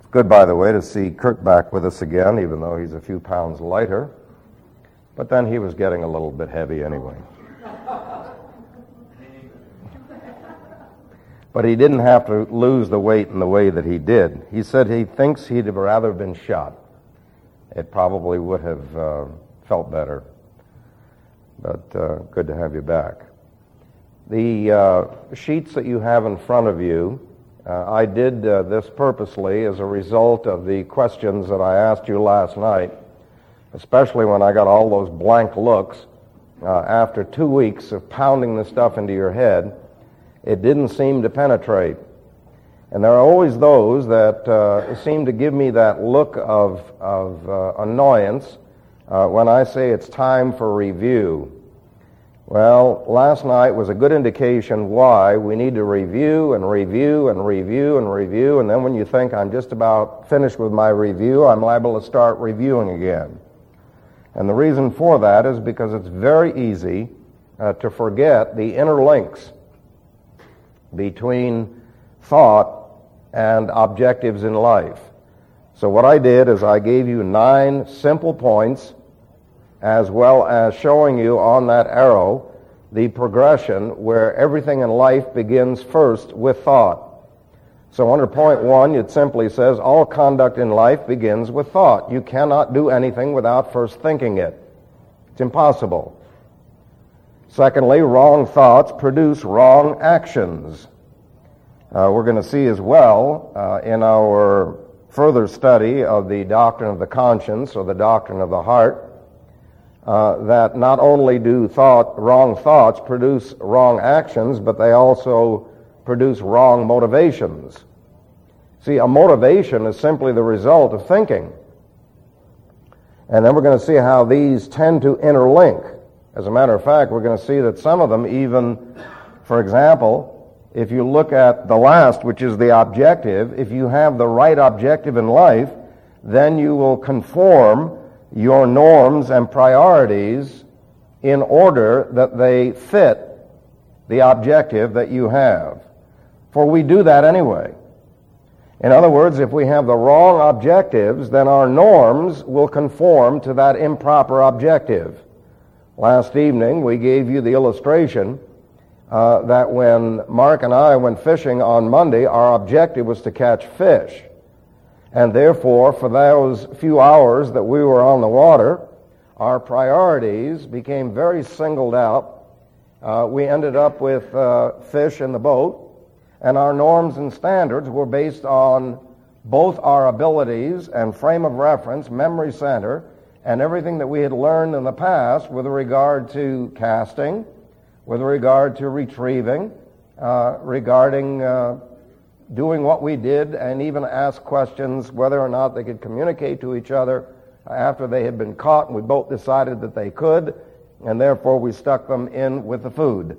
Good, by the way, to see Kurt back with us again, even though he's a few pounds lighter. But then he was getting a little bit heavy anyway. But he didn't have to lose the weight in the way that he did. He said he thinks he'd have rather been shot. It probably would have felt better. But good to have you back. The sheets that you have in front of you, I did this purposely as a result of the questions that I asked you last night, especially when I got all those blank looks. After 2 weeks of pounding the stuff into your head, it didn't seem to penetrate. And there are always those that seem to give me that look of annoyance when I say it's time for review. Well, last night was a good indication why we need to review and review and review and review, and then when you think I'm just about finished with my review, I'm liable to start reviewing again. And the reason for that is because it's very easy to forget the interlinks between thought and objectives in life. So what I did is I gave you 9 simple points, as well as showing you on that arrow the progression where everything in life begins first with thought. So under point 1, it simply says all conduct in life begins with thought. You cannot do anything without first thinking it. It's impossible. Secondly, wrong thoughts produce wrong actions. We're going to see as well in our further study of the doctrine of the conscience or the doctrine of the heart that not only do wrong thoughts produce wrong actions, but they also produce wrong motivations. See, a motivation is simply the result of thinking. And then we're going to see how these tend to interlink. As a matter of fact, we're going to see that some of them even, for example, if you look at the last, which is the objective, if you have the right objective in life, then you will conform your norms and priorities in order that they fit the objective that you have. For we do that anyway. In other words, if we have the wrong objectives, then our norms will conform to that improper objective. Last evening, we gave you the illustration that when Mark and I went fishing on Monday, our objective was to catch fish. And therefore, for those few hours that we were on the water, our priorities became very singled out. We ended up with fish in the boat, and our norms and standards were based on both our abilities and frame of reference, memory center, and everything that we had learned in the past with regard to casting, with regard to retrieving, regarding doing what we did, and even ask questions whether or not they could communicate to each other after they had been caught, and we both decided that they could, and therefore we stuck them in with the food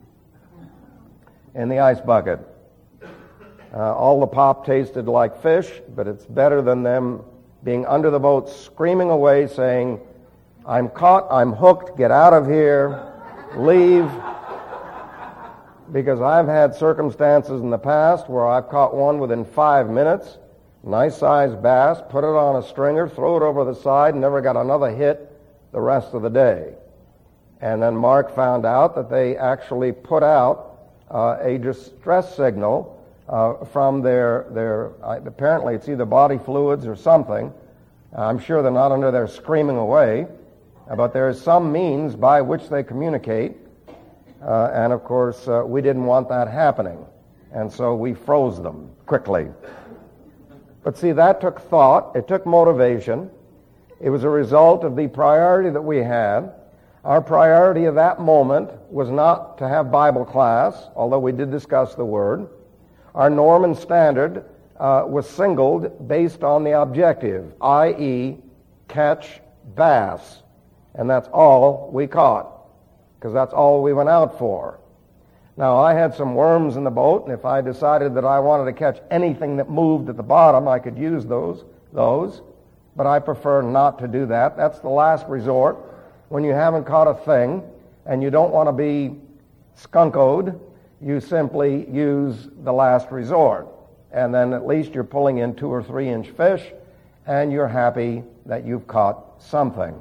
in the ice bucket. All the pop tasted like fish, but it's better than them being under the boat screaming away saying, "I'm caught, I'm hooked, get out of here, leave." Because I've had circumstances in the past where I've caught one within 5 minutes, nice sized bass, put it on a stringer, throw it over the side, and never got another hit the rest of the day. And then Mark found out that they actually put out a distress signal from their apparently it's either body fluids or something. I'm sure they're not under there screaming away, but there is some means by which they communicate. And of course, we didn't want that happening. And so we froze them quickly. But see, that took thought. It took motivation. It was a result of the priority that we had. Our priority at that moment was not to have Bible class, although we did discuss the Word. Our norm and standard was singled based on the objective, i.e., catch bass. And that's all we caught, because that's all we went out for. Now, I had some worms in the boat, and if I decided that I wanted to catch anything that moved at the bottom, I could use those. But I prefer not to do that. That's the last resort. When you haven't caught a thing, and you don't want to be skunkoed, you simply use the last resort. and then at least you're pulling in 2 or 3 inch fish, and you're happy that you've caught something.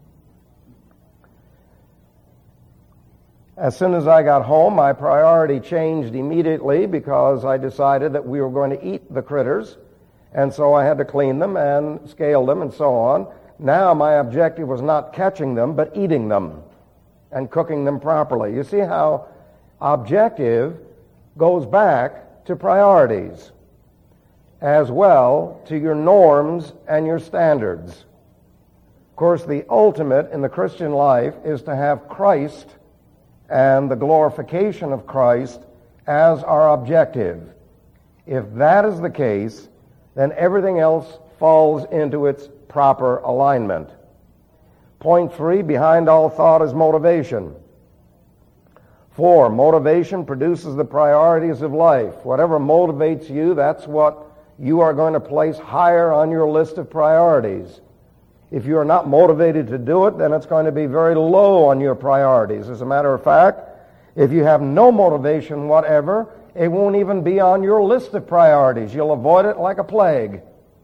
As soon as I got home, my priority changed immediately because I decided that we were going to eat the critters, and so I had to clean them and scale them and so on. Now my objective was not catching them, but eating them and cooking them properly. You see how objective goes back to priorities, as well to your norms and your standards. Of course, the ultimate in the Christian life is to have Christ and the glorification of Christ as our objective. If that is the case, then everything else falls into its proper alignment. Point 3, behind all thought is motivation. 4, motivation produces the priorities of life. Whatever motivates you, that's what you are going to place higher on your list of priorities. If you are not motivated to do it, then it's going to be very low on your priorities. As a matter of fact, if you have no motivation whatever, it won't even be on your list of priorities. You'll avoid it like a plague.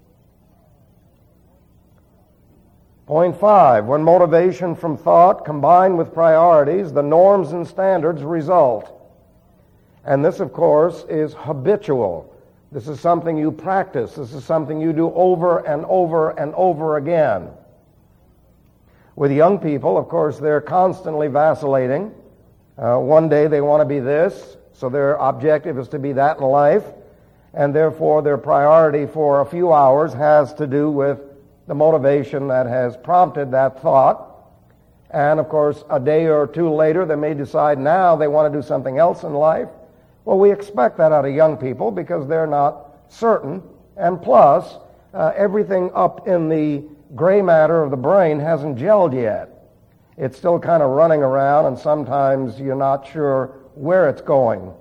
Point 5, when motivation from thought combined with priorities, the norms and standards result. And this, of course, is habitual. This is something you practice. This is something you do over and over and over again. With young people, of course, they're constantly vacillating. One day they want to be this, so their objective is to be that in life, and therefore their priority for a few hours has to do with the motivation that has prompted that thought. And, of course, a day or two later, they may decide now they want to do something else in life. Well, we expect that out of young people because they're not certain. And plus, everything up in the gray matter of the brain hasn't gelled yet. It's still kind of running around, and sometimes you're not sure where it's going.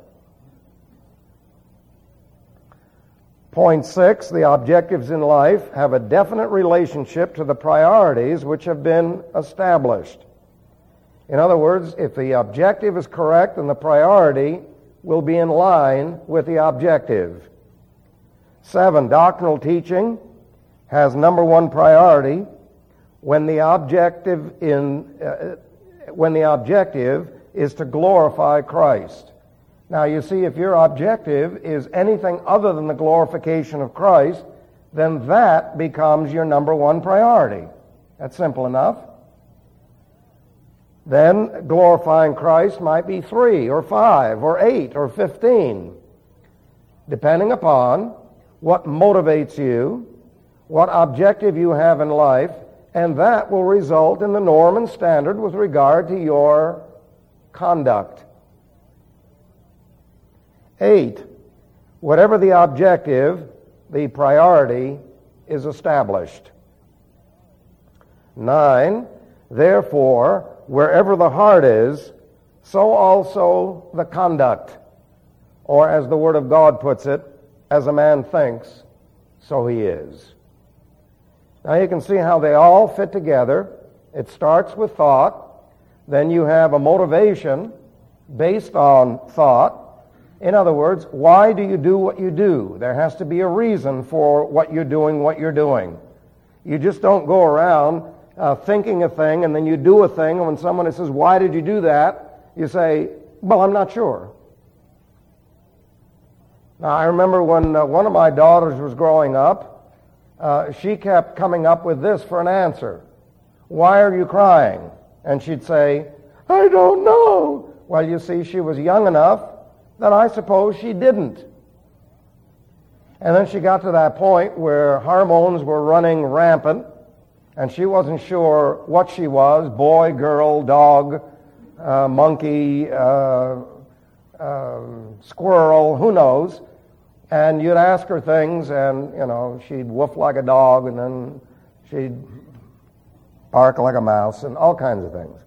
Point 6, the objectives in life have a definite relationship to the priorities which have been established. In other words, if the objective is correct, then the priority will be in line with the objective. 7, doctrinal teaching has number one priority when the objective is to glorify Christ. Now, you see, if your objective is anything other than the glorification of Christ, then that becomes your number one priority. That's simple enough. Then glorifying Christ might be 3 or 5 or 8 or 15, depending upon what motivates you, what objective you have in life, and that will result in the norm and standard with regard to your conduct. 8, whatever the objective, the priority is established. 9, therefore, wherever the heart is, so also the conduct. Or as the Word of God puts it, as a man thinks, so he is. Now you can see how they all fit together. It starts with thought. Then you have a motivation based on thought. In other words, why do you do what you do? There has to be a reason for what you're doing. You just don't go around thinking a thing and then you do a thing, and when someone says, why did you do that? You say, well, I'm not sure. Now, I remember when one of my daughters was growing up, she kept coming up with this for an answer. Why are you crying? And she'd say, I don't know. Well, you see, she was young enough that I suppose she didn't. And then she got to that point where hormones were running rampant, and she wasn't sure what she was, boy, girl, dog, monkey, squirrel, who knows. And you'd ask her things, and, she'd woof like a dog, and then she'd bark like a mouse, and all kinds of things.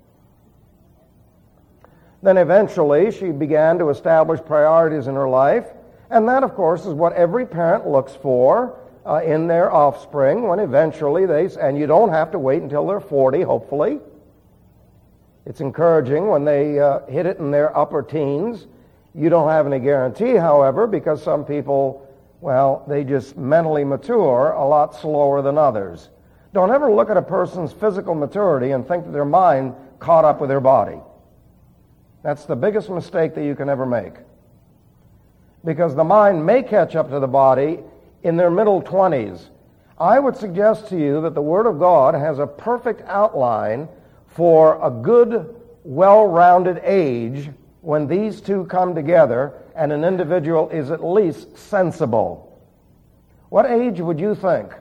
Then eventually she began to establish priorities in her life, and that, of course, is what every parent looks for in their offspring when eventually and you don't have to wait until they're 40, hopefully. It's encouraging when they hit it in their upper teens. You don't have any guarantee, however, because some people well, they just mentally mature a lot slower than others. Don't ever look at a person's physical maturity and think that their mind caught up with their body. That's the biggest mistake that you can ever make. Because the mind may catch up to the body in their middle 20s. I would suggest to you that the Word of God has a perfect outline for a good, well-rounded age when these two come together and an individual is at least sensible. What age would you think?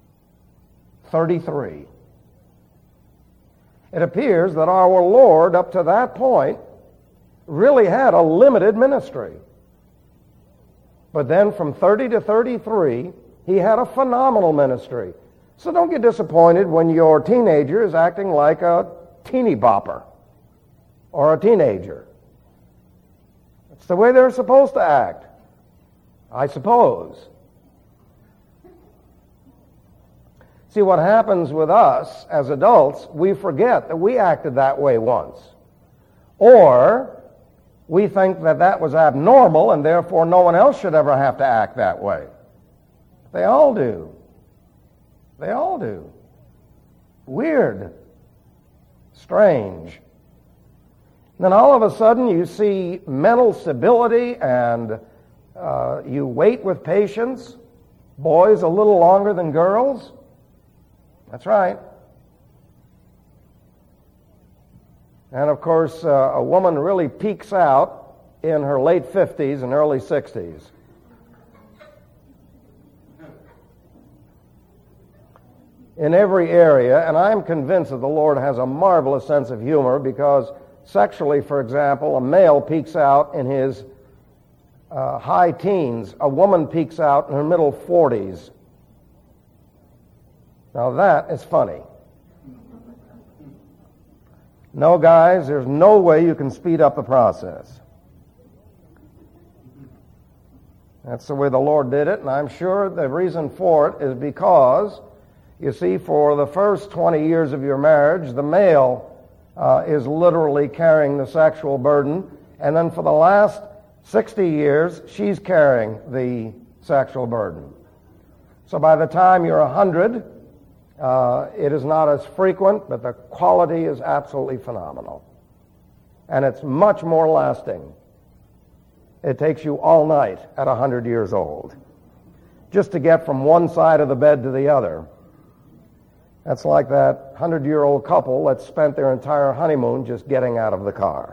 33. It appears that our Lord, up to that point, really had a limited ministry. But then from 30 to 33, he had a phenomenal ministry. So don't get disappointed when your teenager is acting like a teeny bopper or a teenager. It's the way they're supposed to act, I suppose. See, what happens with us as adults, we forget that we acted that way once. Or we think that that was abnormal and therefore no one else should ever have to act that way. They all do. They all do. Weird. Strange. Then all of a sudden you see mental stability and you wait with patience. Boys a little longer than girls. That's right. And of course, a woman really peaks out in her late 50s and early 60s. In every area, and I'm convinced that the Lord has a marvelous sense of humor because sexually, for example, a male peaks out in his high teens. A woman peaks out in her middle 40s. Now that is funny. No, guys, there's no way you can speed up the process. That's the way the Lord did it, and I'm sure the reason for it is because, you see, for the first 20 years of your marriage, the male is literally carrying the sexual burden, and then for the last 60 years, she's carrying the sexual burden. So by the time you're 100, it is not as frequent, but the quality is absolutely phenomenal. And it's much more lasting. It takes you all night at 100 years old just to get from one side of the bed to the other. That's like that 100-year-old couple that spent their entire honeymoon just getting out of the car.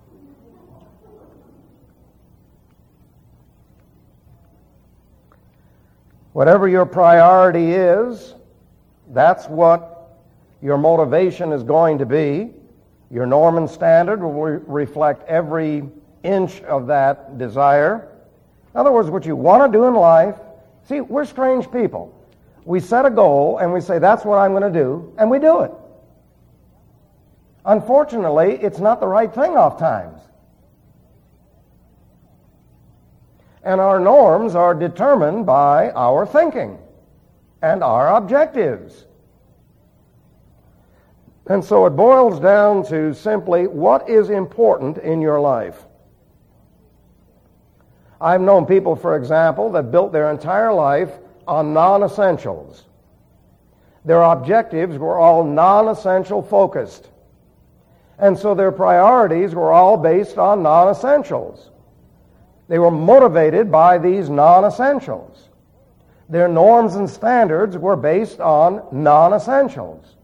Whatever your priority is, that's what your motivation is going to be. Your Norman standard will reflect every inch of that desire. In other words, what you want to do in life. See, we're strange people. We set a goal and we say, that's what I'm going to do, and we do it. Unfortunately, it's not the right thing oftentimes. And our norms are determined by our thinking and our objectives. And so it boils down to simply what is important in your life. I've known people, for example, that built their entire life on non-essentials. Their objectives were all non-essential focused. And so their priorities were all based on non-essentials. They were motivated by these non-essentials. Their norms and standards were based on non-essentials.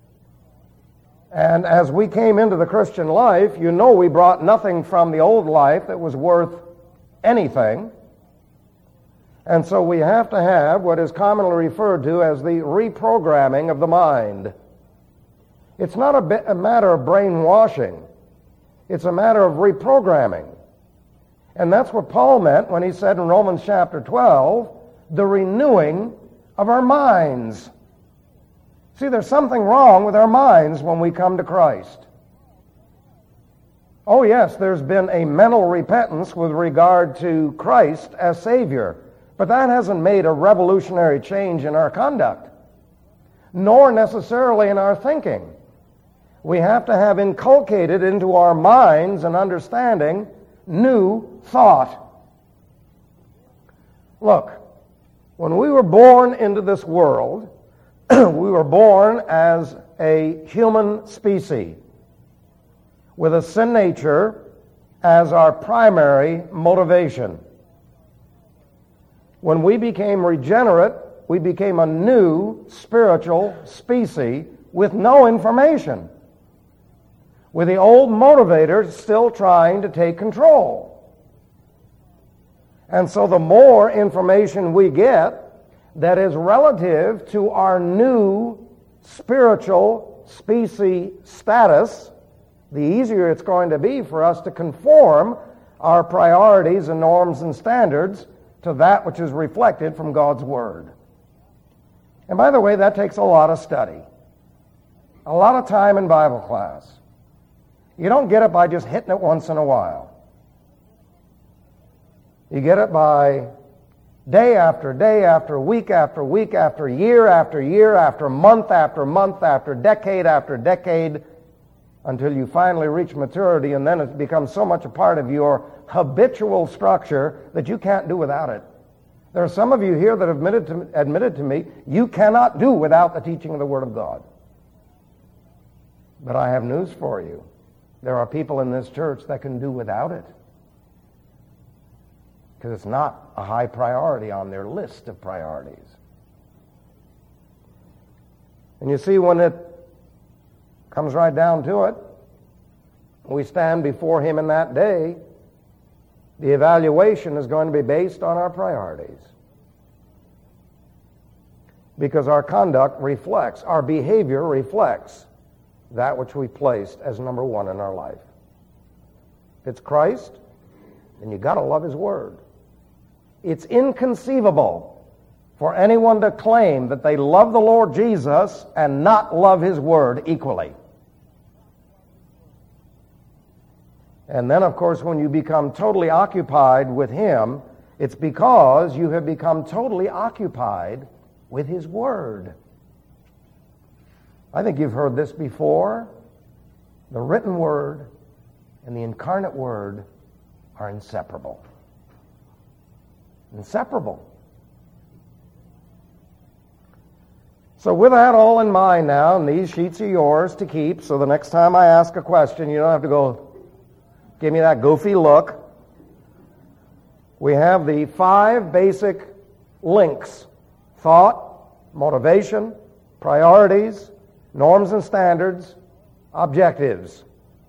And as we came into the Christian life, you know we brought nothing from the old life that was worth anything. And so we have to have what is commonly referred to as the reprogramming of the mind. It's not a matter of brainwashing. It's a matter of reprogramming. And that's what Paul meant when he said in Romans chapter 12, the renewing of our minds. See, there's something wrong with our minds when we come to Christ. Oh yes, there's been a mental repentance with regard to Christ as Savior, but that hasn't made a revolutionary change in our conduct, nor necessarily in our thinking. We have to have inculcated into our minds and understanding new thought. Look, When we were born into this world, we were born as a human species with a sin nature as our primary motivation. When we became regenerate, we became a new spiritual species with no information, with the old motivators still trying to take control. And so the more information we get that is relative to our new spiritual species status, the easier it's going to be for us to conform our priorities and norms and standards to that which is reflected from God's Word. And by the way, that takes a lot of study, a lot of time in Bible class. You don't get it by just hitting it once in a while. You get it by day after day after week after week after year after month after decade until you finally reach maturity, and then it becomes so much a part of your habitual structure that you can't do without it. There are some of you here that have admitted to me you cannot do without the teaching of the Word of God. But I have news for you. There are people in this church that can do without it, because it's not a high priority on their list of priorities. And you see, when it comes right down to it, we stand before Him in that day, the evaluation is going to be based on our priorities. Because our conduct reflects, our behavior reflects that which we placed as number one in our life. If it's Christ, then you got to love His Word. It's inconceivable for anyone to claim that they love the Lord Jesus and not love His Word equally. And then, of course, when you become totally occupied with Him, it's because you have become totally occupied with His Word. I think you've heard this before. The written Word and the incarnate Word are inseparable. Inseparable. So with that all in mind now, and these sheets are yours to keep, so the next time I ask a question, you don't have to go, give me that goofy look. We have the 5 basic links: thought, motivation, priorities, norms and standards, objectives.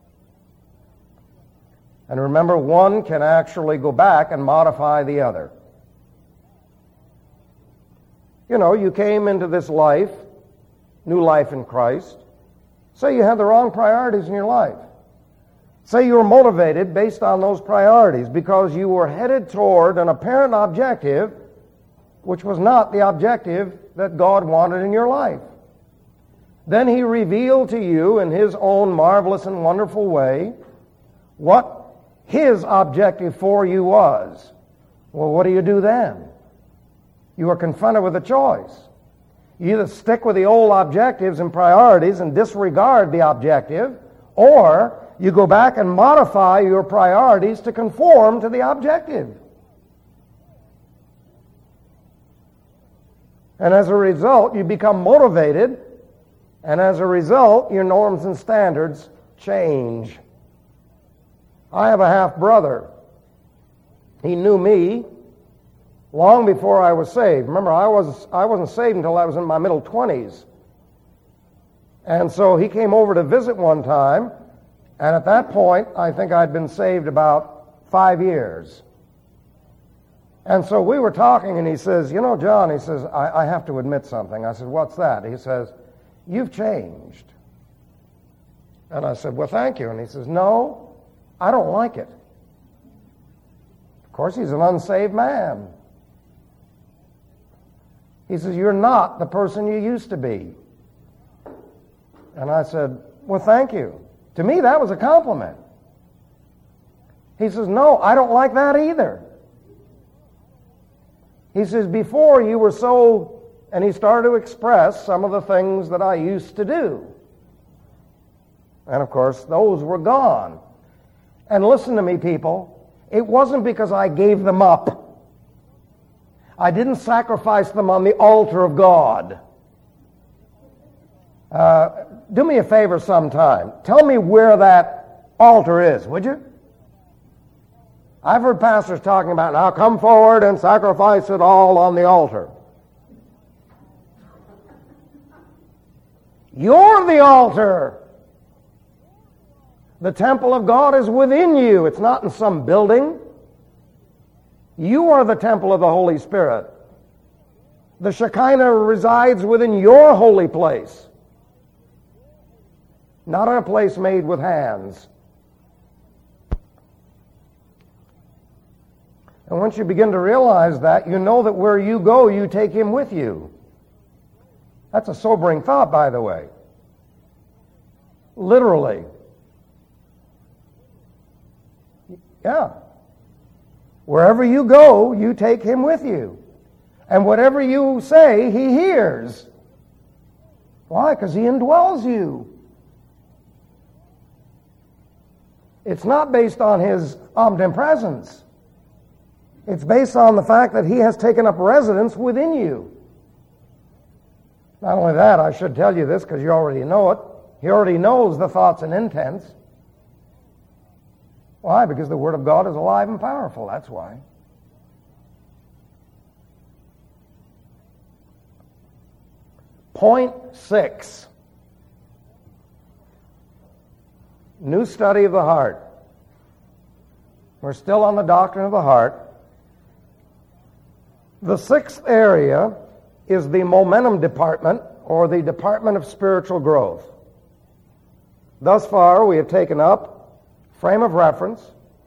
And remember, one can actually go back and modify the other. You know, you came into this life, new life in Christ. Say you had the wrong priorities in your life. Say you were motivated based on those priorities because you were headed toward an apparent objective which was not the objective that God wanted in your life. Then He revealed to you in His own marvelous and wonderful way what His objective for you was. Well, what do you do then? You are confronted with a choice. You either stick with the old objectives and priorities and disregard the objective, or you go back and modify your priorities to conform to the objective. And as a result, you become motivated, and as a result, your norms and standards change. I have a half-brother. He knew me long before I was saved. Remember, I wasn't saved until I was in my middle 20s. And so he came over to visit one time, and at that point, I think I'd been saved about 5 years. And so we were talking, and he says, you know, John, he says, I have to admit something. I said, what's that? He says, you've changed. And I said, well, thank you. And he says, no, I don't like it. Of course, he's an unsaved man. He says, you're not the person you used to be. And I said, well, thank you. To me, that was a compliment. He says, no, I don't like that either. He says, before you were so, and he started to express some of the things that I used to do. And of course, those were gone. And listen to me, people, it wasn't because I gave them up. I didn't sacrifice them on the altar of God. Do me a favor sometime. Tell me where that altar is, would you? I've heard pastors talking about, now come forward and sacrifice it all on the altar. You're the altar. The temple of God is within you. It's not in some building. You are the temple of the Holy Spirit. The Shekinah resides within your holy place, not in a place made with hands. And once you begin to realize that, you know that where you go, you take Him with you. That's a sobering thought, by the way. Literally. Yeah. Wherever you go, you take Him with you. And whatever you say, He hears. Why? Because He indwells you. It's not based on His omnipresence. It's based on the fact that He has taken up residence within you. Not only that, I should tell you this because you already know it. He already knows the thoughts and intents. Why? Because the Word of God is alive and powerful. That's why. Point 6. New study of the heart. We're still on the doctrine of the heart. The 6th area is the momentum department, or the department of spiritual growth. Thus far, we have taken up frame of reference,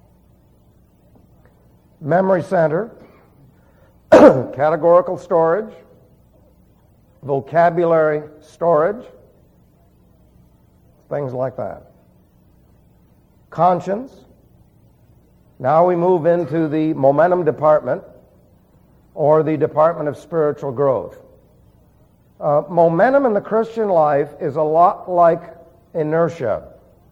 memory center, categorical storage, vocabulary storage, things like that. Conscience. Now we move into the momentum department, or the department of spiritual growth. Momentum in the Christian life is a lot like inertia.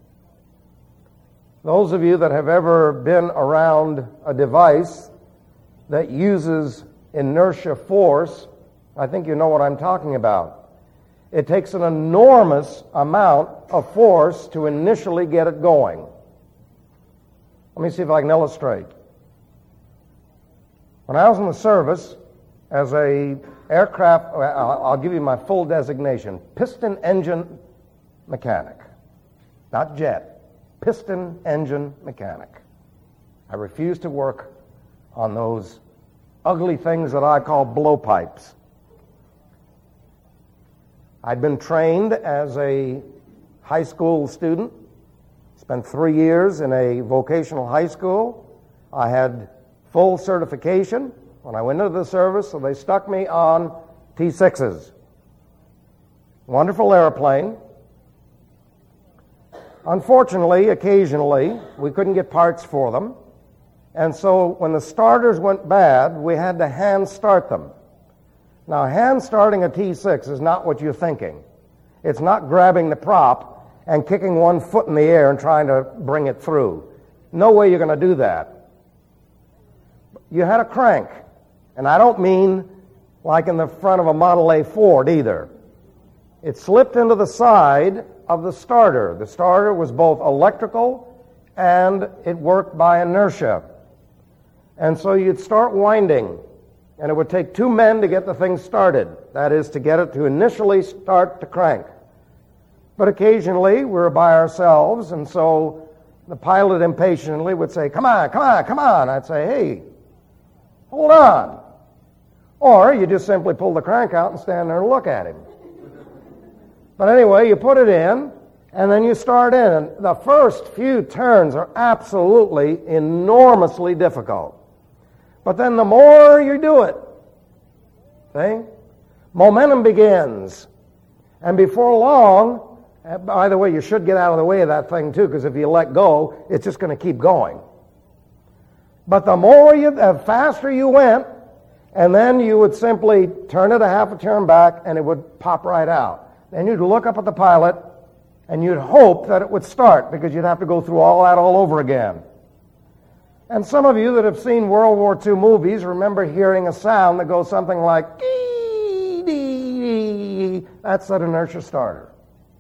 Those of you that have ever been around a device that uses inertia force, I think you know what I'm talking about. It takes an enormous amount of force to initially get it going. Let me see if I can illustrate. When I was in the service as a aircraft, I'll give you my full designation, piston engine mechanic. Not jet, piston engine mechanic. I refuse to work on those ugly things that I call blowpipes. I'd been trained as a high school student, spent 3 years in a vocational high school. I had full certification when I went into the service, so they stuck me on T-6s. Wonderful airplane. Unfortunately, occasionally, we couldn't get parts for them, and so when the starters went bad, we had to hand start them. Now, hand starting a T-6 is not what you're thinking. It's not grabbing the prop and kicking one foot in the air and trying to bring it through. No way you're going to do that. You had a crank, and I don't mean like in the front of a Model A Ford either. It slipped into the side of the starter. The starter was both electrical and it worked by inertia. And so you'd start winding, and it would take 2 men to get the thing started. That is, to get it to initially start to crank. But occasionally we were by ourselves, and so the pilot impatiently would say, come on, come on, come on. I'd say, hey, hold on. Or you just simply pull the crank out and stand there and look at him. But anyway, you put it in, and then you start in. And the first few turns are absolutely enormously difficult. But then the more you do it, see, momentum begins. And before long, by the way, you should get out of the way of that thing too, because if you let go, it's just going to keep going. But the faster you went, and then you would simply turn it a half a turn back, and it would pop right out. Then you'd look up at the pilot, and you'd hope that it would start, because you'd have to go through all that all over again. And some of you that have seen World War II movies remember hearing a sound that goes something like, dee, dee, dee. That's that inertia starter.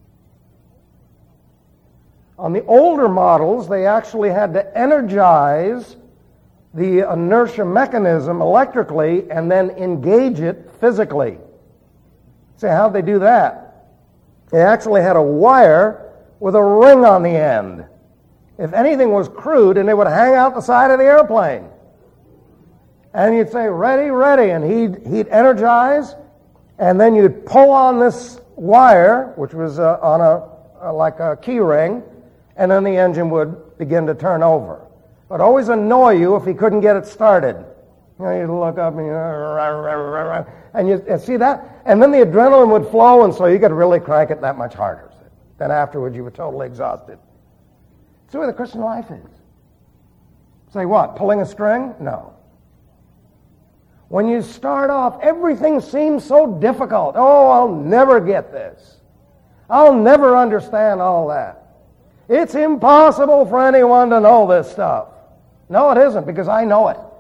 On the older models, they actually had to energize the inertia mechanism electrically and then engage it physically. Say, how'd they do that? They actually had a wire with a ring on the end. If anything was crude, and they would hang out the side of the airplane. And you'd say, ready, ready, and he'd energize, and then you'd pull on this wire, which was on like a key ring, and then the engine would begin to turn over. It would always annoy you if he couldn't get it started. You know, you'd look up and you see that, and then the adrenaline would flow, and so you could really crank it that much harder. Then afterwards, you were totally exhausted. That's the way the Christian life is. Say what? Pulling a string? No. When you start off, everything seems so difficult. Oh, I'll never get this. I'll never understand all that. It's impossible for anyone to know this stuff. No, it isn't, because I know it.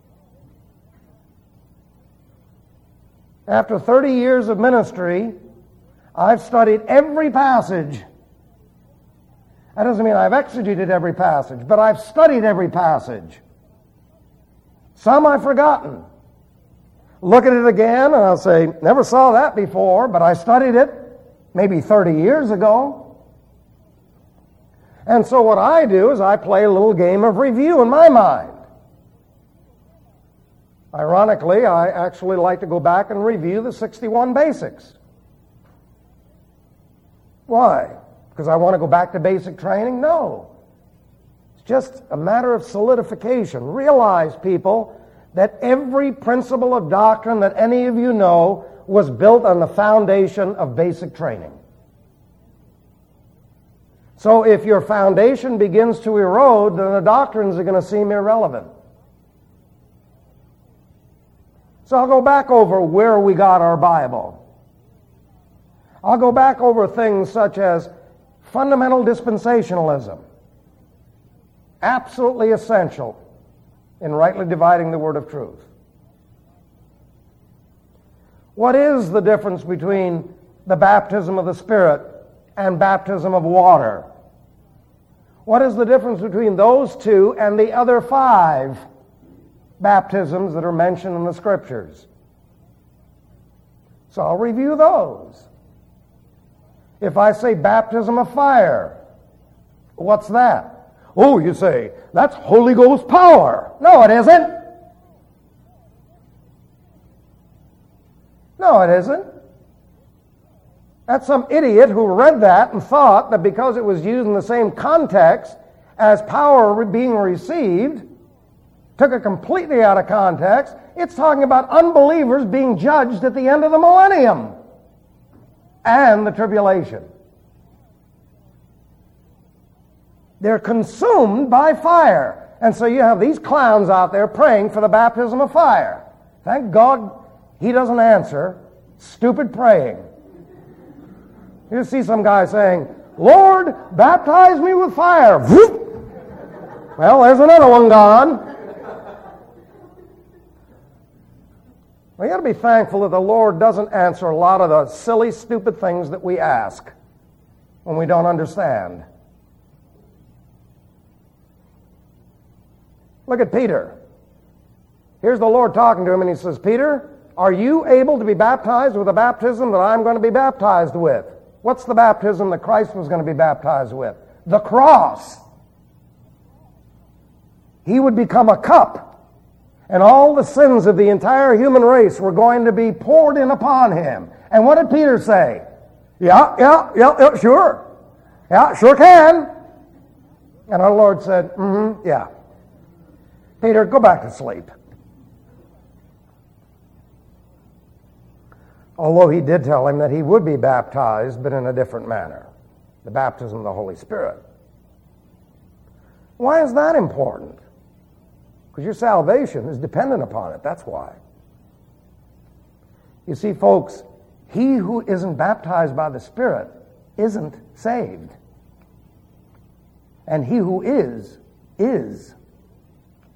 After 30 years of ministry, I've studied every passage. That doesn't mean I've exegeted every passage, but I've studied every passage. Some I've forgotten. Look at it again, and I'll say, never saw that before, but I studied it maybe 30 years ago. And so what I do is I play a little game of review in my mind. Ironically, I actually like to go back and review the 61 basics. Why? Because I want to go back to basic training? No. It's just a matter of solidification. Realize, people, that every principle of doctrine that any of you know was built on the foundation of basic training. So if your foundation begins to erode, then the doctrines are going to seem irrelevant. So I'll go back over where we got our Bible. I'll go back over things such as fundamental dispensationalism. Absolutely essential in rightly dividing the word of truth. What is the difference between the baptism of the Spirit and baptism of water? What is the difference between those two and the other 5 baptisms that are mentioned in the Scriptures? So I'll review those. If I say baptism of fire, what's that? Oh, you say, that's Holy Ghost power. No, it isn't. No, it isn't. That's some idiot who read that and thought that because it was used in the same context as power being received, took it completely out of context. It's talking about unbelievers being judged at the end of the millennium and the tribulation. They're consumed by fire. And so you have these clowns out there praying for the baptism of fire. Thank God he doesn't answer stupid praying. You see some guy saying, Lord, baptize me with fire. Whoop. Well, there's another one gone. We got to be thankful that the Lord doesn't answer a lot of the silly, stupid things that we ask when we don't understand. Look at Peter. Here's the Lord talking to him, and he says, Peter, are you able to be baptized with the baptism that I'm going to be baptized with? What's the baptism that Christ was going to be baptized with? The cross. He would become a cup, and all the sins of the entire human race were going to be poured in upon him. And what did Peter say? Yeah, sure. Yeah, sure can. And our Lord said, yeah. Peter, go back to sleep. Although he did tell him that he would be baptized, but in a different manner. The baptism of the Holy Spirit. Why is that important? Because your salvation is dependent upon it. That's why. You see, folks, he who isn't baptized by the Spirit isn't saved. And he who is.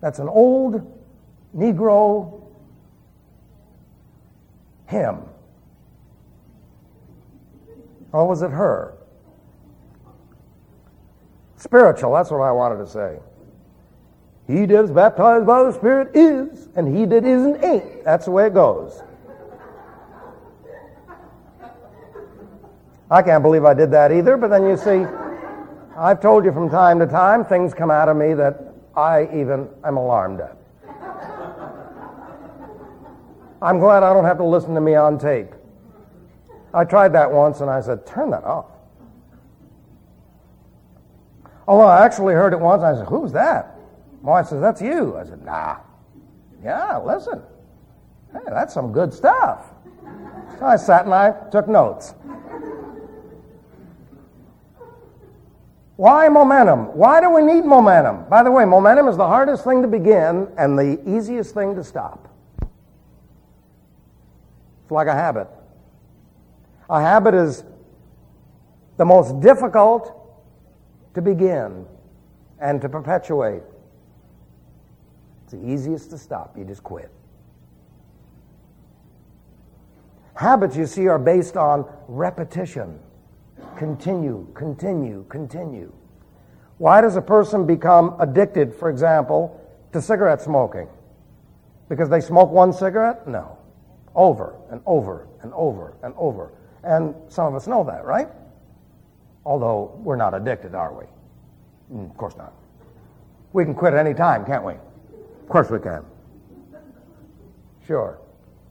That's an old Negro hymn. Or was it her? Spiritual, that's what I wanted to say. He that is baptized by the Spirit is, and he that isn't ain't. That's the way it goes. I can't believe I did that either, but then you see, I've told you from time to time, things come out of me that I even am alarmed at. I'm glad I don't have to listen to me on tape. I tried that once and I said, turn that off. Although I actually heard it once, I said, who's that? My wife says, that's you. I said, nah. Yeah, listen. Hey, that's some good stuff. So I sat and I took notes. Why momentum? Why do we need momentum? By the way, momentum is the hardest thing to begin and the easiest thing to stop. It's like a habit. A habit is the most difficult to begin and to perpetuate. It's the easiest to stop. You just quit. Habits, you see, are based on repetition. Continue, continue, continue. Why does a person become addicted, for example, to cigarette smoking? Because they smoke one cigarette? No. Over and over and over and over. And some of us know that, right? Although we're not addicted, are we? Of course not. We can quit at any time, can't we? Of course we can. Sure.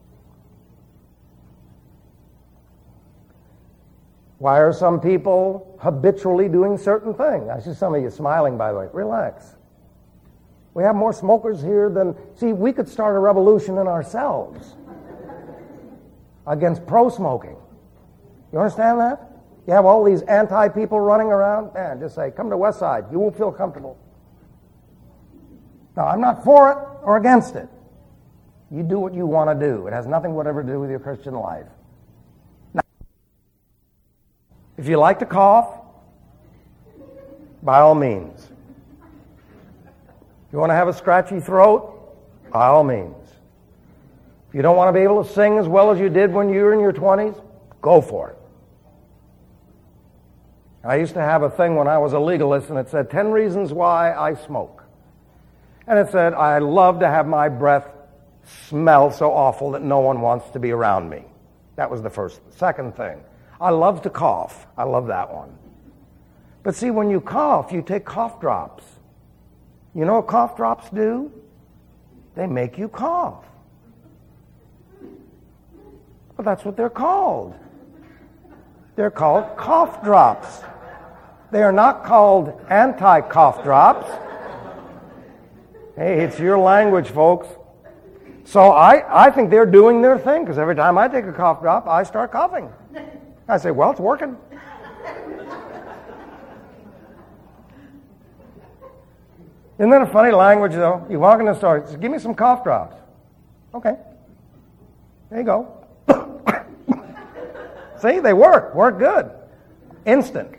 Why are some people habitually doing certain things? I see some of you smiling, by the way. Relax. We have more smokers here than... See, we could start a revolution in ourselves against pro-smoking. You understand that? You have all these anti-people running around. Man, just say, come to West Side. You won't feel comfortable. Now, I'm not for it or against it. You do what you want to do. It has nothing whatever to do with your Christian life. Now, if you like to cough, by all means. If you want to have a scratchy throat, by all means. If you don't want to be able to sing as well as you did when you were in your 20s, go for it. I used to have a thing when I was a legalist, and it said 10 reasons why I smoke. And it said, I love to have my breath smell so awful that no one wants to be around me. That was the first. Second thing, I love to cough. I love that one. But see, when you cough, you take cough drops. You know what cough drops do? They make you cough. Well, that's what they're called. They're called cough drops. They are not called anti-cough drops. Hey, it's your language, folks. So I think they're doing their thing, because every time I take a cough drop, I start coughing. I say, well, it's working. Isn't that a funny language, though? You walk in the store, say, give me some cough drops. Okay. There you go. See, they work. Work good. Instant.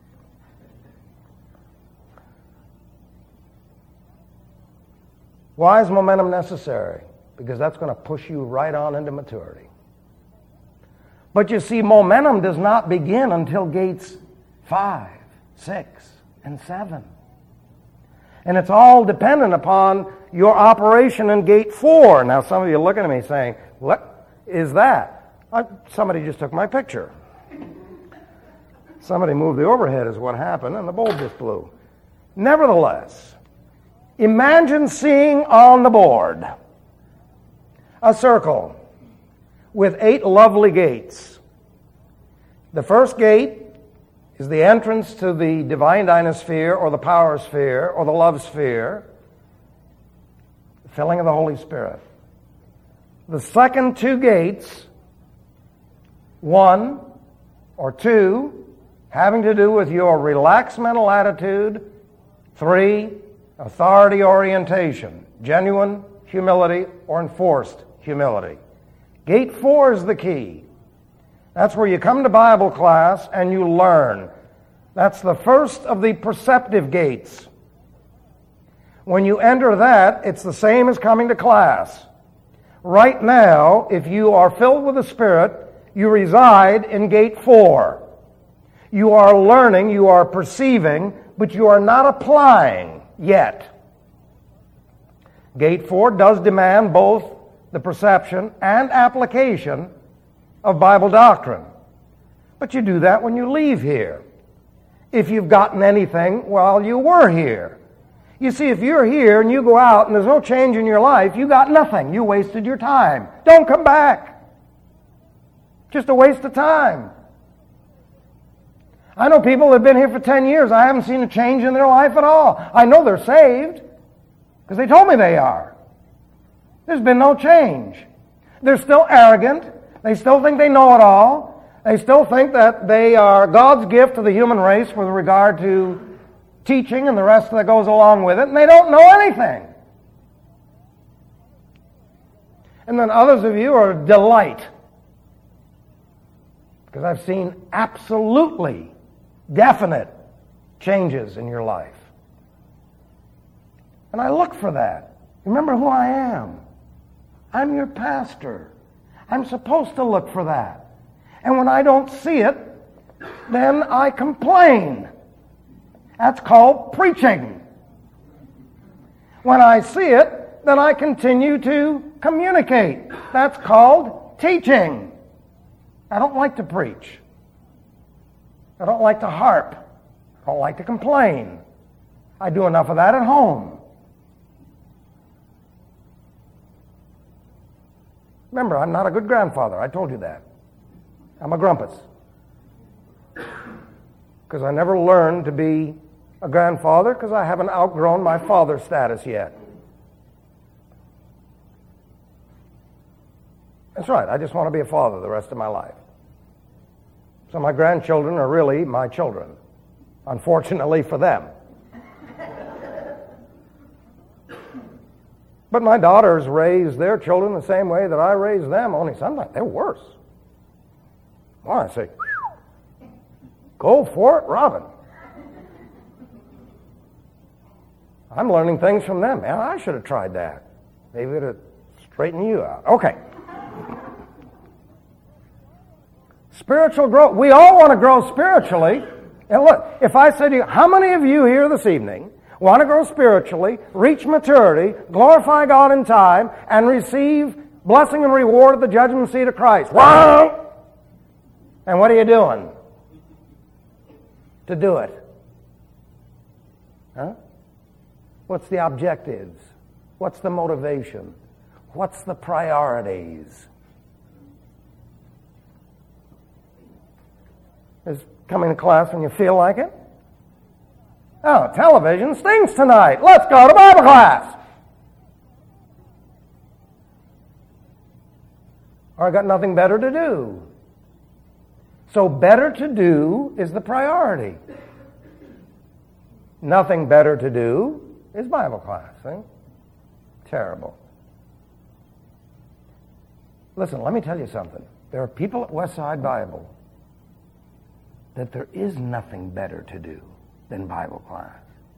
Why is momentum necessary? Because that's going to push you right on into maturity. But you see, momentum does not begin until gates 5, 6, and 7. And it's all dependent upon your operation in gate 4. Now, some of you are looking at me saying, what is that? Somebody just took my picture. Somebody moved the overhead is what happened, and the bulb just blew. Nevertheless, imagine seeing on the board a circle with 8 lovely gates. The first gate is the entrance to the divine dynasphere or the power sphere or the love sphere, the filling of the Holy Spirit. The second 2 gates, 1 or 2, having to do with your relaxed mental attitude. 3, authority orientation, genuine humility or enforced humility. Gate 4 is the key. That's where you come to Bible class and you learn. That's the first of the perceptive gates. When you enter that, it's the same as coming to class. Right now, if you are filled with the Spirit, you reside in gate 4. You are learning, you are perceiving, but you are not applying yet. Gate 4 does demand both the perception and application of Bible doctrine. But you do that when you leave here. If you've gotten anything while you were here. You see, if you're here and you go out and there's no change in your life, you got nothing. You wasted your time. Don't come back. Just a waste of time. I know people that have been here for 10 years. I haven't seen a change in their life at all. I know they're saved because they told me they are. There's been no change. They're still arrogant. They still think they know it all. They still think that they are God's gift to the human race with regard to teaching and the rest that goes along with it, and they don't know anything. And then others of you are a delight, because I've seen absolutely definite changes in your life. And I look for that. Remember who I am. I'm your pastor. I'm supposed to look for that. And when I don't see it, then I complain. That's called preaching. When I see it, then I continue to communicate. That's called teaching. I don't like to preach. I don't like to harp. I don't like to complain. I do enough of that at home. Remember, I'm not a good grandfather. I told you that. I'm a grumpus. Because I never learned to be a grandfather because I haven't outgrown my father status yet. That's right. I just want to be a father the rest of my life. So my grandchildren are really my children, unfortunately for them. But my daughters raise their children the same way that I raise them, only sometimes they're worse. Well, I say, go for it, Robin. I'm learning things from them. Man, I should have tried that. Maybe it would straighten you out. Okay. Spiritual growth. We all want to grow spiritually. And look, if I said to you, how many of you here this evening want to grow spiritually, reach maturity, glorify God in time, and receive blessing and reward at the judgment seat of Christ? Wow! And what are you doing to do it? Huh? What's the objectives? What's the motivation? What's the priorities? Is coming to class when you feel like it? Oh, television stinks tonight. Let's go to Bible class. Or I got nothing better to do. So better to do is the priority. Nothing better to do is Bible class. See? Terrible. Listen, let me tell you something. There are people at Westside Bible that there is nothing better to do than Bible class.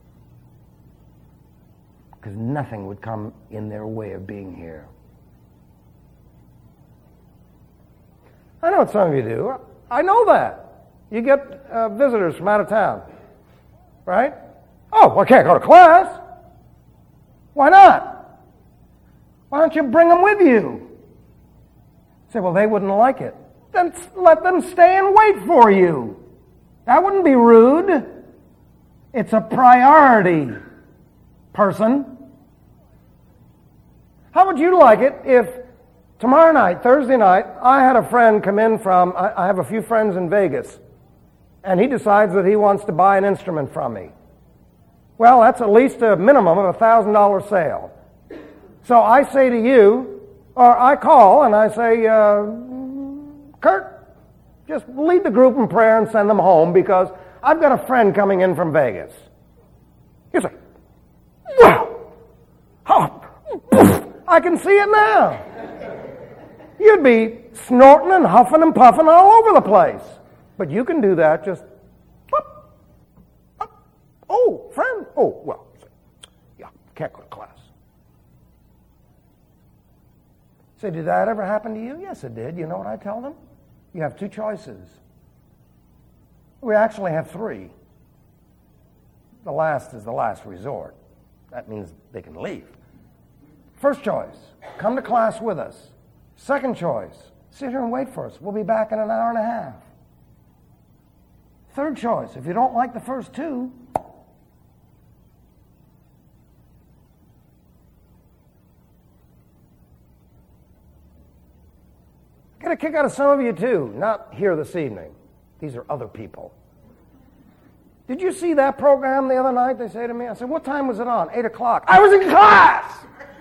Because nothing would come in their way of being here. I know what some of you do. I know that. You get visitors from out of town. Right? Oh, well, I can't go to class. Why not? Why don't you bring them with you? Say, well, they wouldn't like it. Then let them stay and wait for you. That wouldn't be rude. It's a priority, person. How would you like it if tomorrow night, Thursday night, I had a friend come in from, I have a few friends in Vegas, and he decides that he wants to buy an instrument from me. Well, that's at least a minimum of $1,000 sale. So I say to you, or I call and I say, Kurt, just lead the group in prayer and send them home because I've got a friend coming in from Vegas. You say, wow, oh, I can see it now. You'd be snorting and huffing and puffing all over the place. But you can do that just, oh, friend, oh, well, yeah, Can't go to class. Say, did that ever happen to you? Yes, it did. You know what I tell them? You have two choices. We actually have three. The last is the last resort. That means they can leave. First choice, come to class with us. Second choice, sit here and wait for us. We'll be back in an hour and a half. Third choice, if you don't like the first two, get a kick out of some of you too, not here this evening. These are other people. Did you see that program the other night? They say to me, I said, what time was it on? 8 o'clock. I was in class!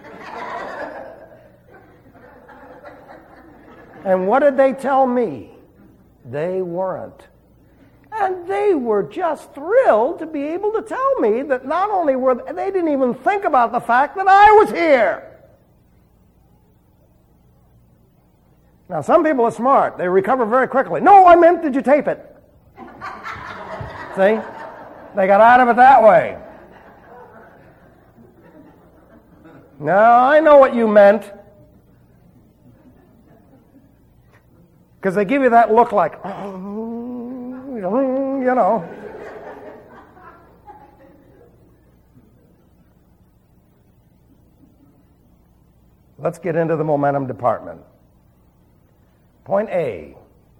And what did they tell me? They weren't. And they were just thrilled to be able to tell me that not only were they didn't even think about the fact that I was here. Now, some people are smart. They recover very quickly. No, I meant, did you tape it? See? They got out of it that way. No, I know what you meant. Because they give you that look like, you know. Let's get into the momentum department. Point A.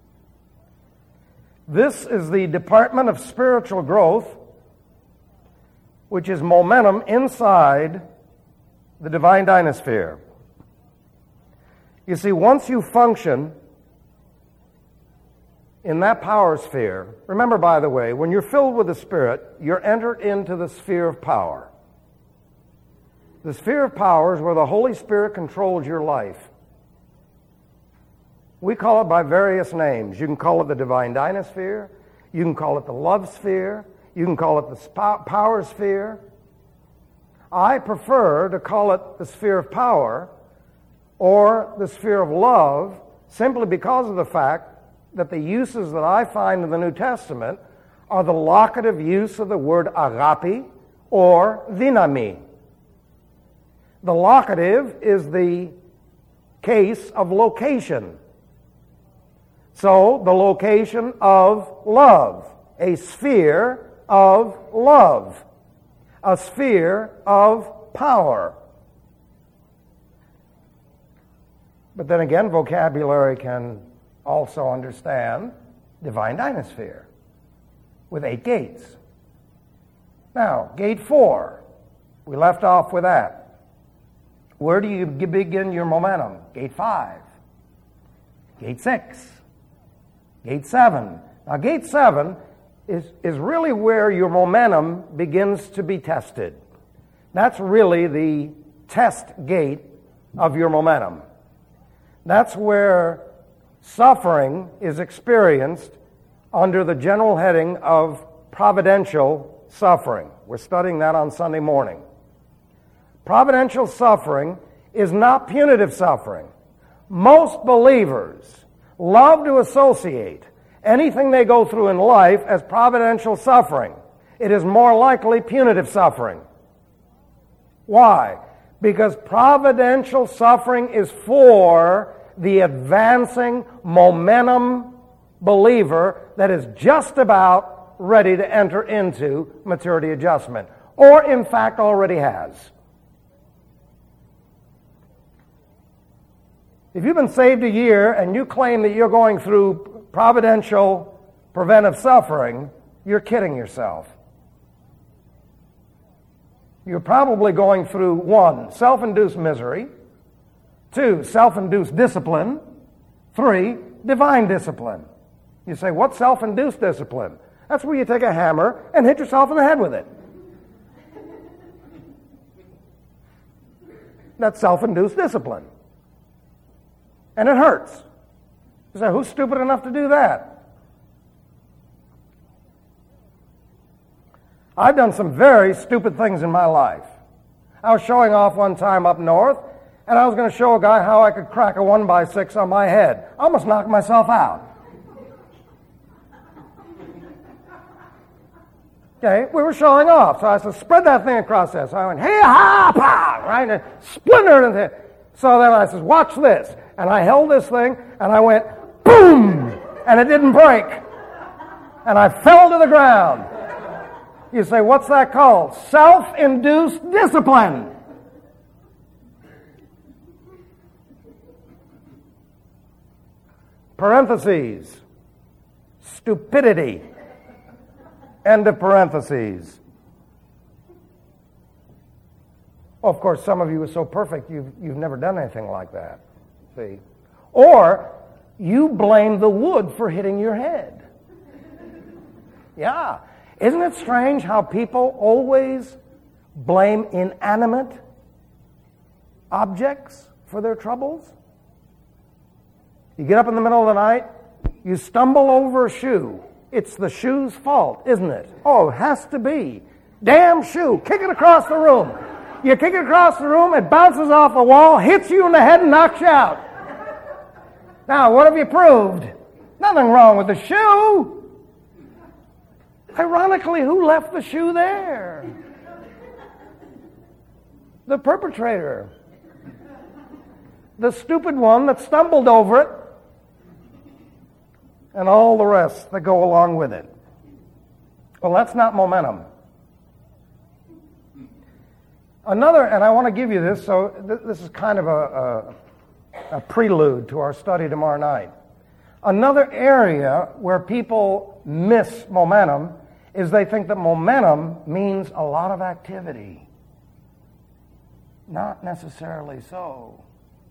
This is the Department of Spiritual Growth, which is momentum inside the divine dynasphere. You see, once you function in that power sphere, remember, by the way, when you're filled with the Spirit, you're entered into the sphere of power. The sphere of power is where the Holy Spirit controls your life. We call it by various names. You can call it the divine dynasphere. You can call it the love sphere. You can call it the power sphere. I prefer to call it the sphere of power or the sphere of love simply because of the fact that the uses that I find in the New Testament are the locative use of the word agape or dynami. The locative is the case of location. So, the location of love, a sphere of love, a sphere of power. But then again, vocabulary can also understand divine dynasphere with 8 gates. Now, gate 4, we left off with that. Where do you begin your momentum? Gate 5, gate 6, gate 7. Now, gate 7 is really where your momentum begins to be tested. That's really the test gate of your momentum. That's where suffering is experienced under the general heading of providential suffering. We're studying that on Sunday morning. Providential suffering is not punitive suffering. Most believers love to associate anything they go through in life as providential suffering. It is more likely punitive suffering. Why? Because providential suffering is for the advancing momentum believer that is just about ready to enter into maturity adjustment, or in fact already has. If you've been saved a year and you claim that you're going through providential preventive suffering, you're kidding yourself. You're probably going through 1, self-induced misery, 2, self-induced discipline, 3, divine discipline. You say, what's self-induced discipline? That's where you take a hammer and hit yourself in the head with it. That's self-induced discipline. And it hurts. You say, who's stupid enough to do that? I've done some very stupid things in my life. I was showing off one time up north, and I was going to show a guy how I could crack a 1x6 on my head. I almost knocked myself out. Okay, we were showing off. So I said, spread that thing across there. So I went, hey, ha, pa, right? And it splintered into it. So then I said, watch this. And I held this thing, and I went, boom! And it didn't break. And I fell to the ground. You say, what's that called? Self-induced discipline. Parentheses. Stupidity. End of parentheses. Well, of course, some of you are so perfect, you've never done anything like that. See? Or you blame the wood for hitting your head. Yeah. Isn't it strange how people always blame inanimate objects for their troubles? You get up in the middle of the night, you stumble over a shoe. It's the shoe's fault, isn't it? Oh, it has to be. Damn shoe. Kick it across the room. You kick it across the room, it bounces off the wall, hits you in the head, and knocks you out. Now, what have you proved? Nothing wrong with the shoe. Ironically, who left the shoe there? The perpetrator. The stupid one that stumbled over it, and all the rest that go along with it. Well, that's not momentum. Another, and I want to give you this, so this is kind of a prelude to our study tomorrow night. Another area where people miss momentum is they think that momentum means a lot of activity. Not necessarily so.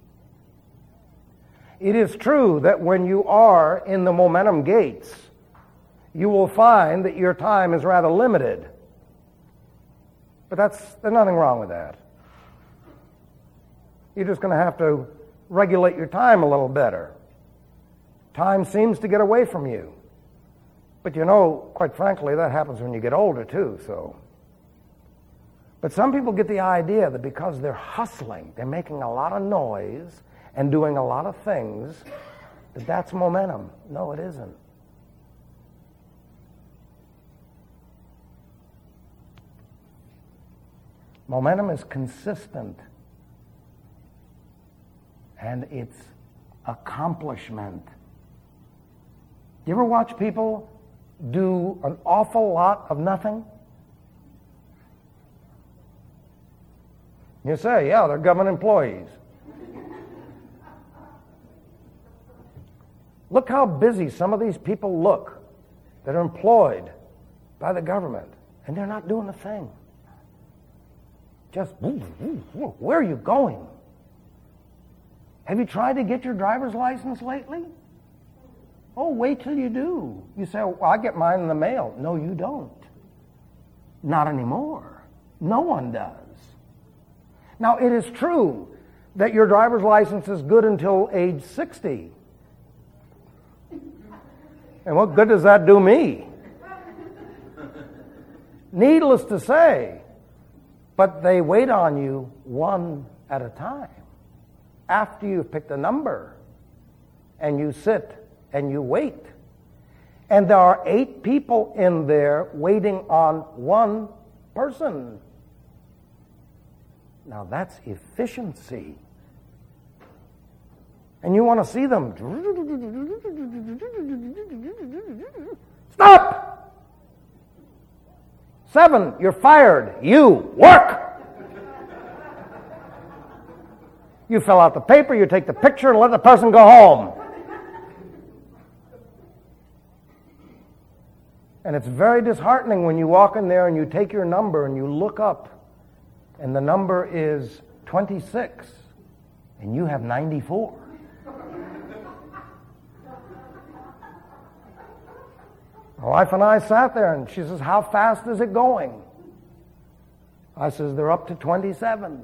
It is true that when you are in the momentum gates, you will find that your time is rather limited. But there's nothing wrong with that. You're just going to have to regulate your time a little better. Time seems to get away from you. But you know, quite frankly, that happens when you get older too, so. But some people get the idea that because they're hustling, they're making a lot of noise and doing a lot of things, that's momentum. No, it isn't. Momentum is consistent, and it's accomplishment. You ever watch people do an awful lot of nothing? You say, yeah, they're government employees. Look how busy some of these people look that are employed by the government, and they're not doing a thing. Just, where are you going? Have you tried to get your driver's license lately? Oh, wait till you do. You say, well, I get mine in the mail. No, you don't. Not anymore. No one does. Now, it is true that your driver's license is good until age 60. And what good does that do me? Needless to say, but they wait on you one at a time. After you've picked a number, and you sit and you wait. And there are 8 people in there waiting on one person. Now that's efficiency. And you want to see them. Stop! 7, you're fired. You work! You fill out the paper, you take the picture, and let the person go home. And it's very disheartening when you walk in there and you take your number and you look up, and the number is 26, and you have 94. My wife and I sat there, and she says, how fast is it going? I says, they're up to 27.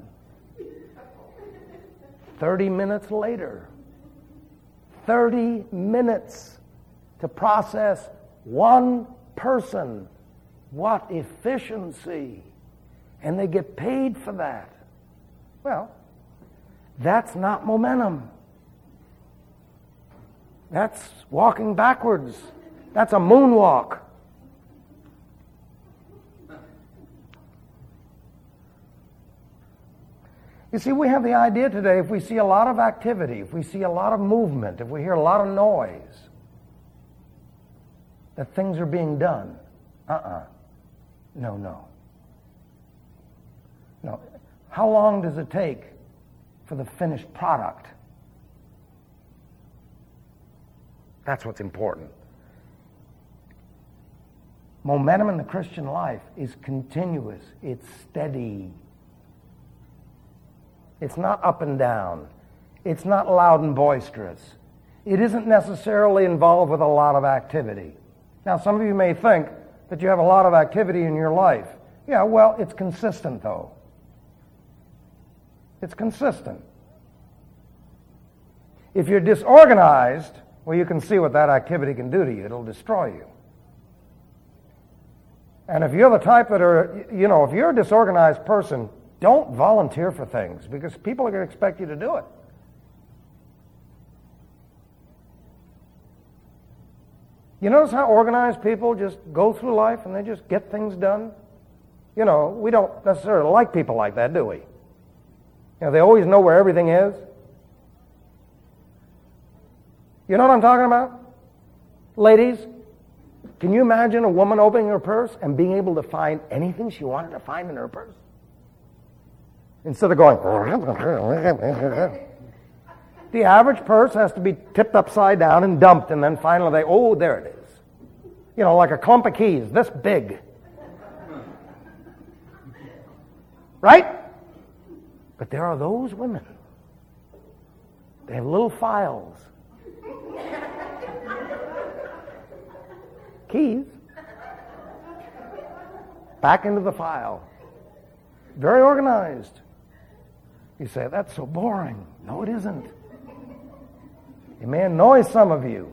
30 minutes later. 30 minutes to process one person. What efficiency. And they get paid for that. Well, that's not momentum. That's walking backwards. That's a moonwalk. You see, we have the idea today, if we see a lot of activity, if we see a lot of movement, if we hear a lot of noise, that things are being done. No. How long does it take for the finished product? That's what's important. Momentum in the Christian life is continuous. It's steady. It's not up and down. It's not loud and boisterous. It isn't necessarily involved with a lot of activity. Now, some of you may think that you have a lot of activity in your life. Yeah, well, it's consistent, though. It's consistent. If you're disorganized, well, you can see what that activity can do to you. It'll destroy you. And if you're the type that are, if you're a disorganized person, don't volunteer for things because people are going to expect you to do it. You notice how organized people just go through life and they just get things done? We don't necessarily like people like that, do we? They always know where everything is. You know what I'm talking about? Ladies, can you imagine a woman opening her purse and being able to find anything she wanted to find in her purse? Instead of going... The average purse has to be tipped upside down and dumped, and then finally there it is. Like a clump of keys, this big. Right? But there are those women. They have little files. Keys. Back into the file. Very organized. You say, that's so boring. No, it isn't. It may annoy some of you.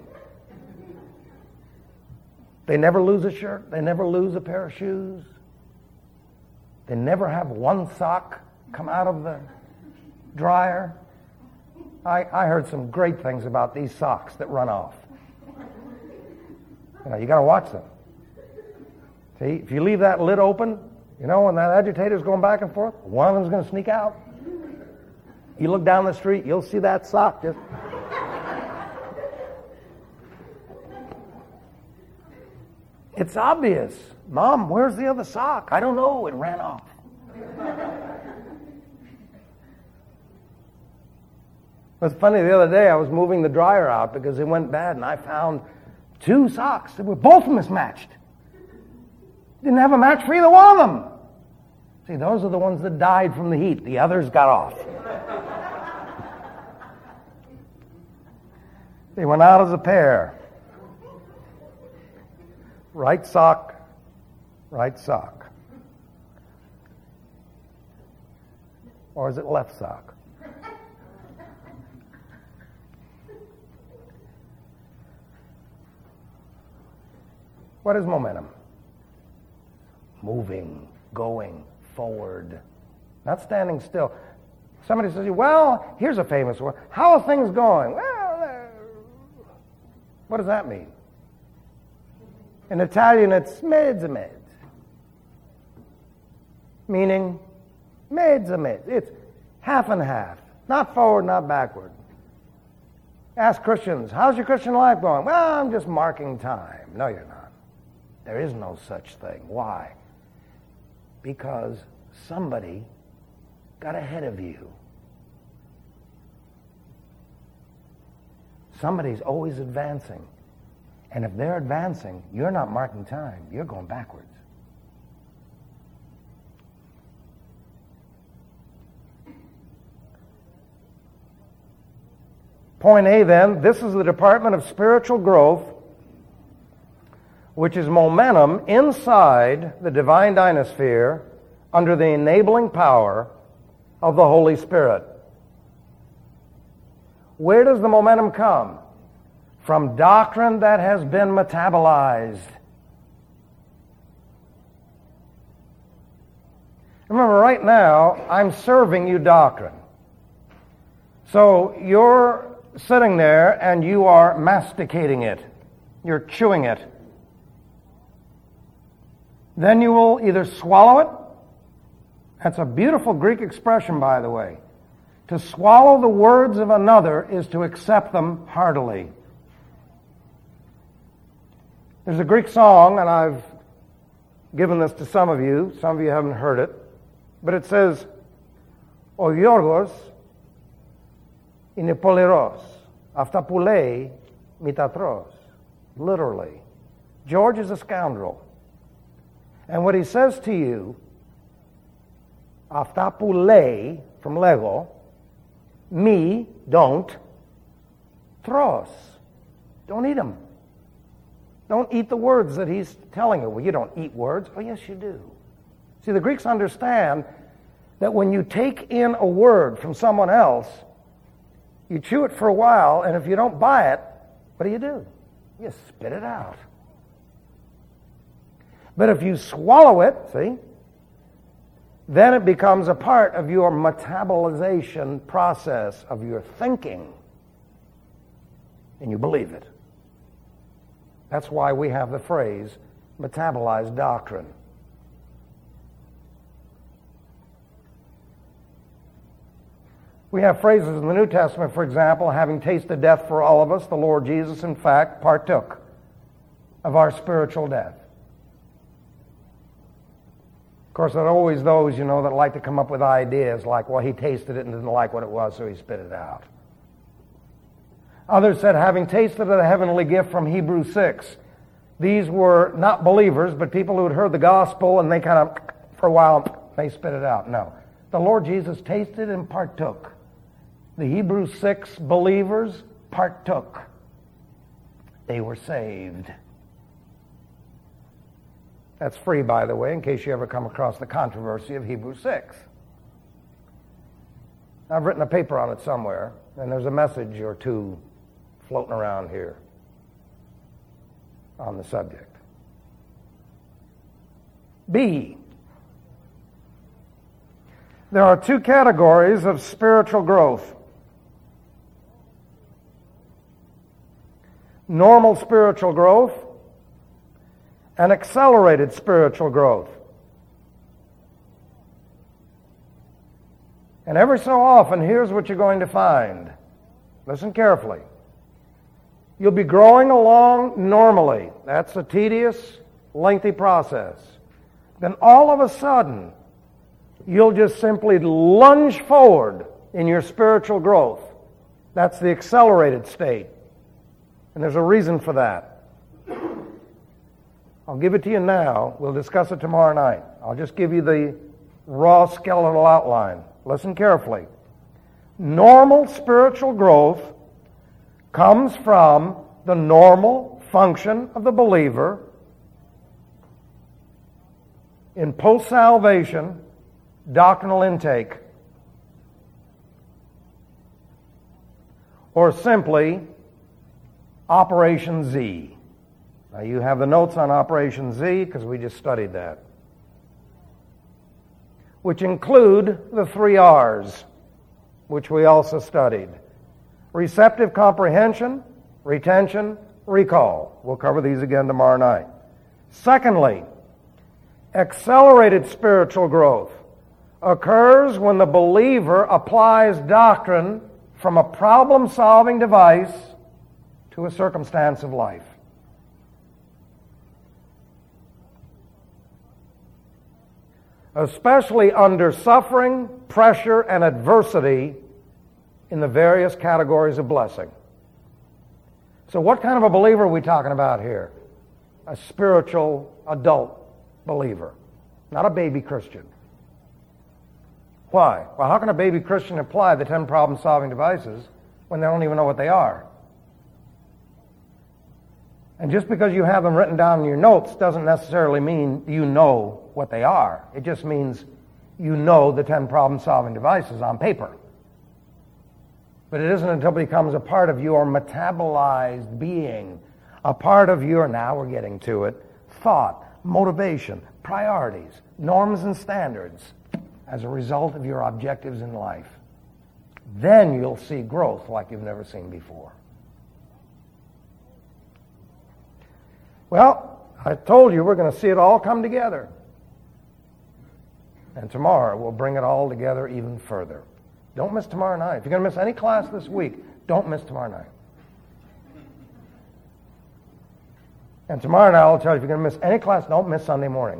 They never lose a shirt. They never lose a pair of shoes. They never have one sock come out of the dryer. I heard some great things about these socks that run off. You got to watch them. See, if you leave that lid open, when that agitator's going back and forth, one of them's going to sneak out. You look down the street, you'll see that sock just... It's obvious. Mom, where's the other sock? I don't know. It ran off. It was funny, the other day I was moving the dryer out because it went bad, and I found 2 socks that were both mismatched. Didn't have a match for either one of them. See, those are the ones that died from the heat. The others got off. They went out as a pair. Right sock, right sock. Or is it left sock? What is momentum? Moving, going forward, not standing still. Somebody says, well, here's a famous one. How are things going? Well, what does that mean? In Italian, it's mezza mezza. Meaning, mezza mezza. It's half and half. Not forward, not backward. Ask Christians, how's your Christian life going? Well, I'm just marking time. No, you're not. There is no such thing. Why? Because somebody got ahead of you. Somebody's always advancing. And if they're advancing, you're not marking time. You're going backwards. Point A, then, this is the department of spiritual growth, which is momentum inside the divine dynasphere under the enabling power of the Holy Spirit. Where does the momentum come? From doctrine that has been metabolized. Remember, right now, I'm serving you doctrine. So you're sitting there and you are masticating it. You're chewing it. Then you will either swallow it. That's a beautiful Greek expression, by the way. To swallow the words of another is to accept them heartily. There's a Greek song, and I've given this to some of you. Some of you haven't heard it. But it says, "Ο Γιώργος είναι πολερός. Αυτά που λέει μητατρός." Literally. George is a scoundrel. And what he says to you, αυτά που λέει, from lego, me, don't, tros. Don't eat them. Don't eat the words that he's telling you. Well, you don't eat words. Oh, yes, you do. See, the Greeks understand that when you take in a word from someone else, you chew it for a while, and if you don't buy it, what do? You spit it out. But if you swallow it, see, then it becomes a part of your metabolization process of your thinking, and you believe it. That's why we have the phrase metabolized doctrine. We have phrases in the New Testament, for example, having tasted death for all of us, the Lord Jesus, in fact, partook of our spiritual death. Of course, there are always those, that like to come up with ideas like, well, he tasted it and didn't like what it was, so he spit it out. Others said, having tasted of the heavenly gift from Hebrews 6. These were not believers, but people who had heard the gospel, and they kind of, for a while, they spit it out. No. The Lord Jesus tasted and partook. The Hebrews 6 believers partook. They were saved. That's free, by the way, in case you ever come across the controversy of Hebrews 6. I've written a paper on it somewhere, and there's a message or two floating around here on the subject. B. There are two categories of spiritual growth. Normal spiritual growth and accelerated spiritual growth. And every so often, here's what you're going to find. Listen carefully. You'll be growing along normally. That's a tedious, lengthy process. Then all of a sudden, you'll just simply lunge forward in your spiritual growth. That's the accelerated state. And there's a reason for that. I'll give it to you now. We'll discuss it tomorrow night. I'll just give you the raw skeletal outline. Listen carefully. Normal spiritual growth comes from the normal function of the believer in post-salvation doctrinal intake, or simply Operation Z. Now you have the notes on Operation Z because we just studied that, which include the 3 R's, which we also studied. Receptive comprehension, retention, recall. We'll cover these again tomorrow night. Secondly, accelerated spiritual growth occurs when the believer applies doctrine from a problem-solving device to a circumstance of life. Especially under suffering, pressure, and adversity in the various categories of blessing. So what kind of a believer are we talking about here? A spiritual adult believer, not a baby Christian. Why? Well, how can a baby Christian apply the 10 problem-solving devices when they don't even know what they are? And just because you have them written down in your notes doesn't necessarily mean you know what they are. It just means you know the 10 problem-solving devices on paper. But it isn't until it becomes a part of your metabolized being, a part of your, now we're getting to it, thought, motivation, priorities, norms and standards as a result of your objectives in life. Then you'll see growth like you've never seen before. Well, I told you we're going to see it all come together. And tomorrow we'll bring it all together even further. Don't miss tomorrow night. If you're going to miss any class this week, don't miss tomorrow night. And tomorrow night, I'll tell you, if you're going to miss any class, don't miss Sunday morning.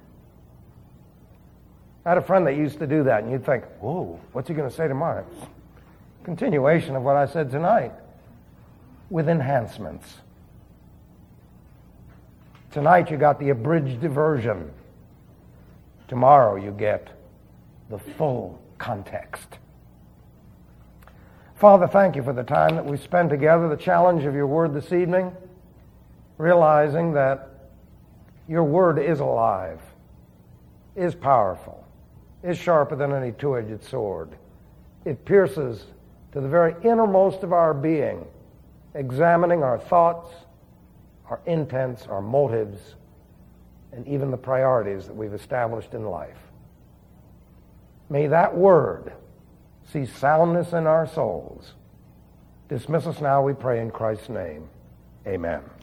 I had a friend that used to do that, and you'd think, whoa, what's he going to say tomorrow? Continuation of what I said tonight, with enhancements. Tonight you got the abridged version. Tomorrow you get the full context. Father, thank you for the time that we spent together, the challenge of your word this evening, realizing that your word is alive, is powerful, is sharper than any two-edged sword. It pierces to the very innermost of our being, examining our thoughts, our intents, our motives, and even the priorities that we've established in life. May that word see soundness in our souls. Dismiss us now, we pray in Christ's name. Amen.